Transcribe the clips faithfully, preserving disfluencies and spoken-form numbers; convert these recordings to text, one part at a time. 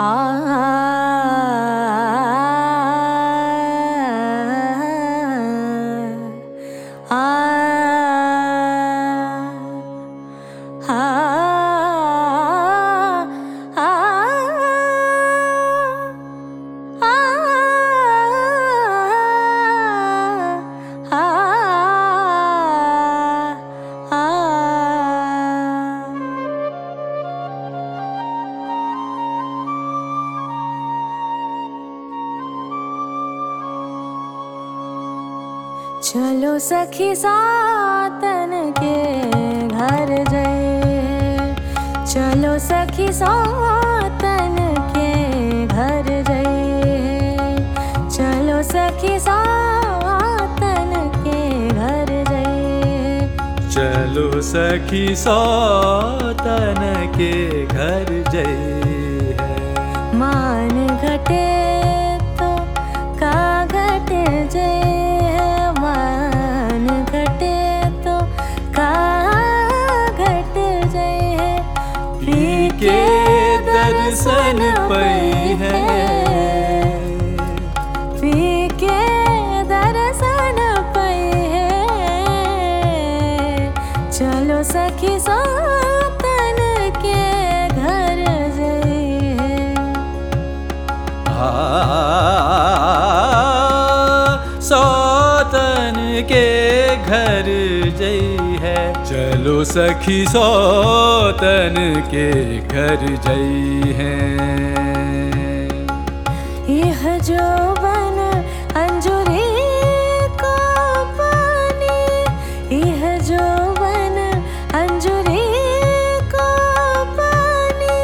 चलो सखी सातन के घर जय, चलो सखी सातन के घर जय, चलो सखी सातन के घर जय, चलो सखी सातन के घर जय है। मान घटे तो का घटे जय, मान घटे तो का घट जय, पी के दर्शन पई है, पी के दर्शन पई है। चलो सखी सातन के घर जय है। सातन के घर जय है। चलो सखी सातन के घर जय है। यह जो बन अंजुरी को पानी, यह जो बन अंजुरी को पानी,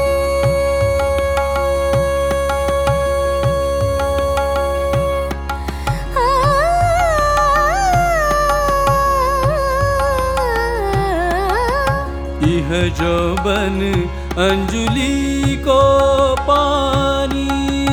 यह जो बन अंजुली को पानी,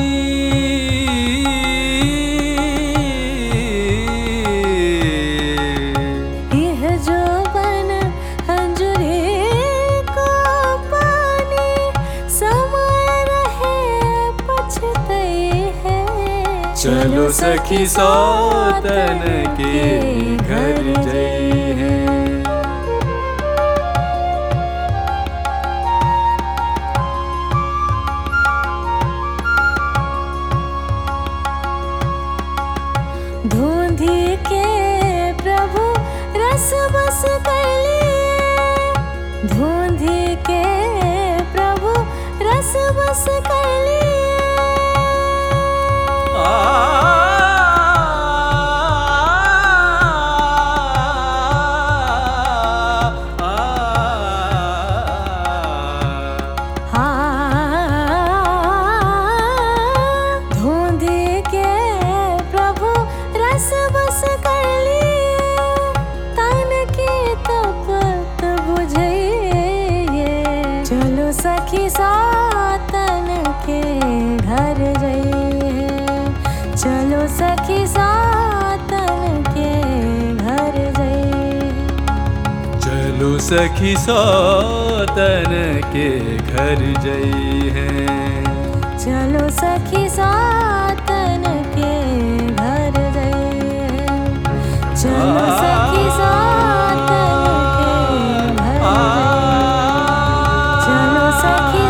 यह जो बन अंजुरी को पानी, समय रहे पछतई है। चलो सखी सातन के घर जय है। धूंधी के प्रभु रस बस कर लिए, धूंधी के प्रभु रस बस कर लिए, धूंधी के प्रभु रस बस कर लिए, तन की तपत बुझइए। चलो सखी सातन के घर जय, चलो सखी सातन के घर जय, चलो सखी सातन के घर जय है। चलो सखी सातन के घर जय, चलो सखी सातन के घर जय, चलो सखी